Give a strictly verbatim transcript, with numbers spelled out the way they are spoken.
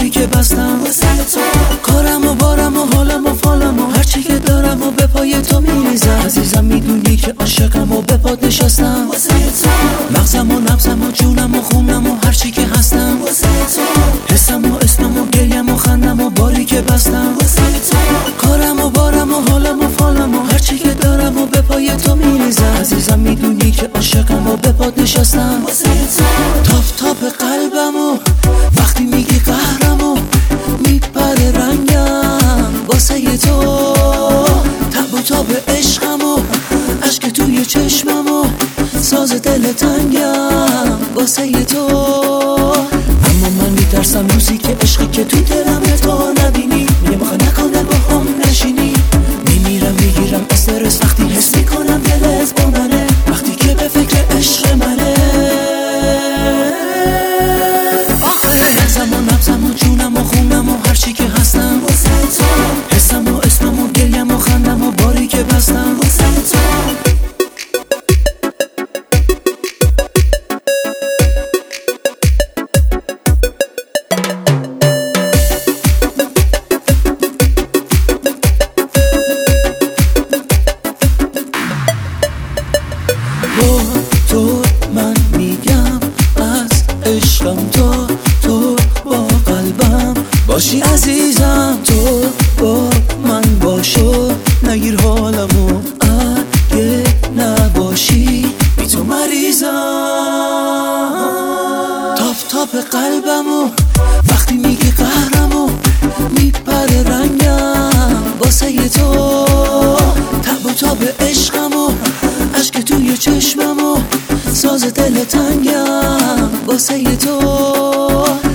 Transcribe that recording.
باری که بستم واسه تو. کارم و بارم و حالم و فالم و هرچی که دارم و به پای تو میریزم. عزیزم میدونی که عاشقم و به پات نشستم واسه تو. مغزم و نبزم و جونم و خونم و هرچی که هستم واسه تو. حسم و اسمم و گریم و خندم و باری که بستم واسه تو. کارم و بارم و حالم و فالم و هرچی که دارم و به پای تو میریزم. عزیزم میدونی که عاشقم و به پات نشستم واسه تو. تاپ تاپ قلبم و وقتی میگی قهرم و میپره رنگم واسه تو. تب و تاب عشقم و عشق توی چشمم و ساز دل تنگم واسه تو. اما من میترسم روزی که عشقی که تو دلم تو نبینی. میگم آخه نکنه با هم نشینی. میمیرم میگیرم استرس وقتی حس میکنم دلت با منه. وقتی که به فکر عشق منه. مغزم و نبزم و جونم و خونم و هرچی که هستم واسه تو. حسم و اسمم و گریم و خندم و باری که بستم واسه تو. با تو من میگم از عشقم تو. تو با قلبم باشی عزیزم. تو با من باشو نگیر حالمو. اگه نباشی بی تو مریضم. تاپ تاپ قلبم و وقتی میگی قهرم و میپره رنگم واسه تو. تب و تاب عشقم و عشق توی چشمم و ساز دل تنگم واسه تو.